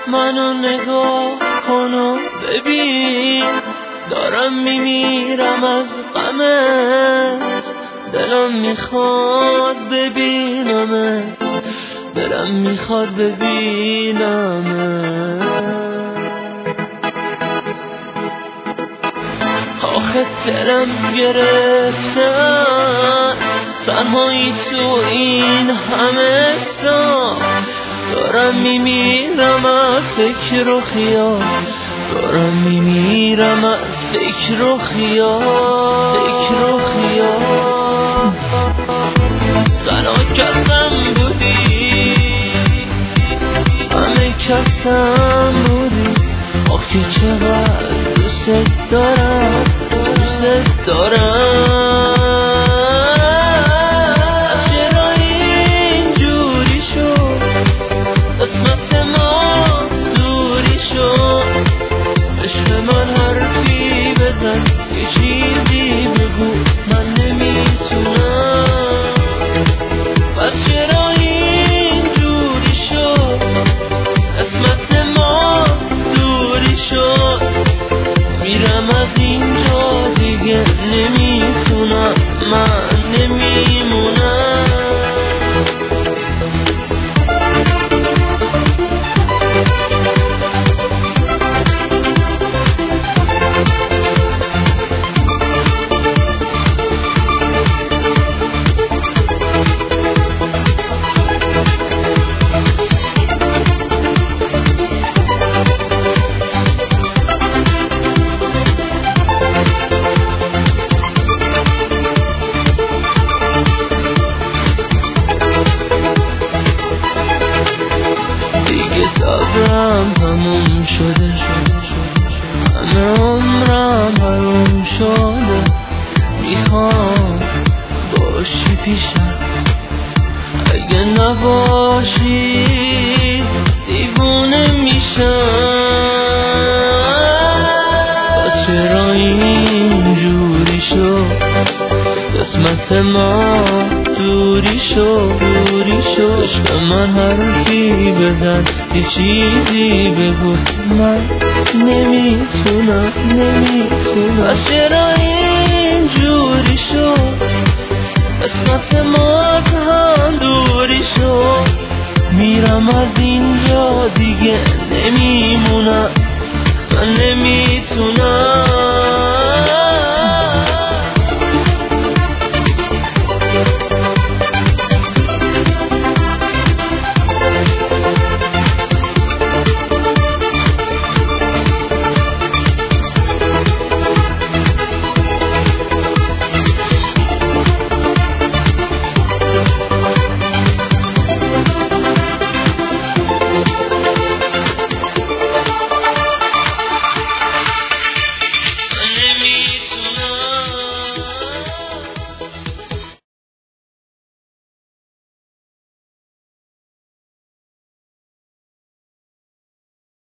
منو نگاه کن و ببین، دارم میمیرم از غمت. دلم میخواد ببینمت، دلم میخواد ببینمت. آخه دلم گرفته تنهایی تو این همه سال. دارم میمیرم از فکر و خیال، دارم میمیرم از فکر و خیال، فکر و خیال. تنها کسم بودی، همه کسم بودی. آخه چقدر دوست دارم، دوست دارم. چرا اینجوری شد، قسمت ما دوری شد. عشق من حرفی بزن، یه چیزی بگو، من نمیتونم. پس چرا اینجوری شد، قسمت ما دوری شد. میرم از اینجا دیگه نمیتونم، من نمیمونم. صبرم تموم شده، همه عمرم حروم شده. میخوام باشی پیشم، اگه نباشی دیوونه میشم. بس چرا اینجوری شد، قسمت ما دوری شد، دوری شد. عشق من حرفی بزن، یه چیزی بگو، من نمیتونم، نمیتونم. بس چرا اینجوری شد، قسمت ما هم دوری شد. میرم از اینجا دیگه نمیمونم، من نمیتونم.